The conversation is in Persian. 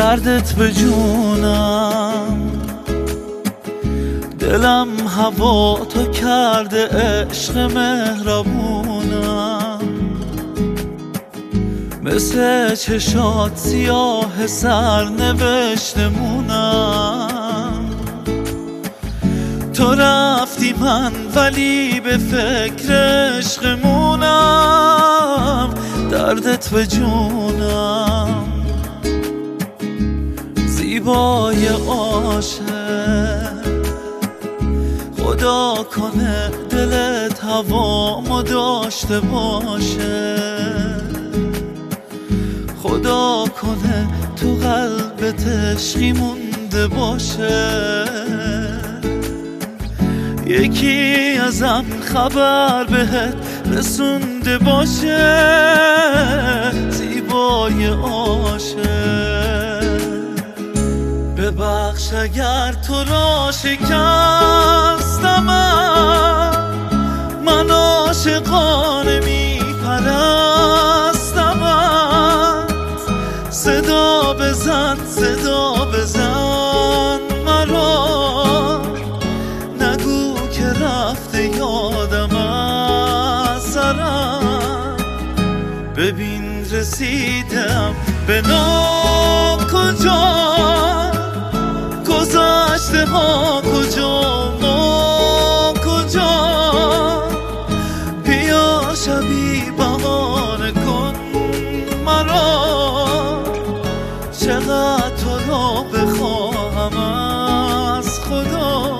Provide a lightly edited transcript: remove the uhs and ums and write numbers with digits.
دردت به جونم، دلم هوا تو کرده عشق مهربونم، مثل چشات سیاه سرنوشتمونم. تو رفتی من ولی به فکر عشقمونم، دردت به جونم. زیبای عاشق خدا کنه دلت هوامو داشته باشه، خدا کنه تو قلبت عشقی مونده باشه. یکی ازم خبر بهت رسونده باشه، زیبای عاشق. ببخش اگر تو را شکستم، من عاشقانه میپرستمت. صدا بزن صدا بزن مرا، نگو که رفته یادم از سرم. ببین رسیدم به ناکجا، گذشته ها کجا ما کجا. بیا شبی بهانه کن مرا، چقدر تو را بخواهم از خدا.